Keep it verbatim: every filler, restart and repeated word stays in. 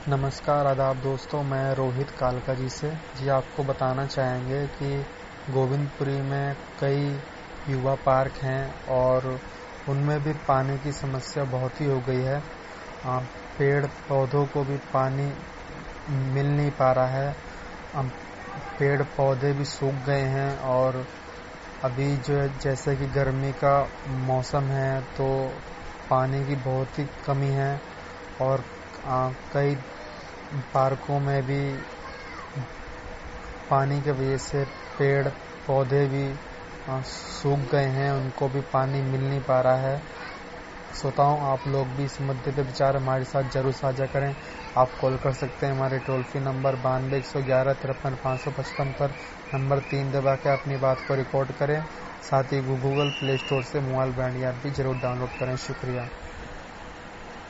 नमस्कार आदाब दोस्तों, मैं रोहित कालका जी से जी आपको बताना चाहेंगे कि गोविंदपुरी में कई युवा पार्क हैं और उनमें भी पानी की समस्या बहुत ही हो गई है। आ, पेड़ पौधों को भी पानी मिल नहीं पा रहा है। आ, पेड़ पौधे भी सूख गए हैं और अभी जो है जैसे कि गर्मी का मौसम है तो पानी की बहुत ही कमी है और आ, कई पार्कों में भी पानी की वजह से पेड़ पौधे भी आ, सूख गए हैं, उनको भी पानी मिल नहीं पा रहा है। श्रोताओं, आप लोग भी इस मुद्दे पे विचार हमारे साथ जरूर साझा करें। आप कॉल कर सकते हैं हमारे टोल फ्री नंबर बानवे एक सौ ग्यारह तिरपन पाँच सौ पचपन पर। नंबर तीन दबा के अपनी बात को रिकॉर्ड करें। साथ ही गूगल प्ले स्टोर से मोबाइल ब्रांड ऐप भी जरूर डाउनलोड करें। शुक्रिया।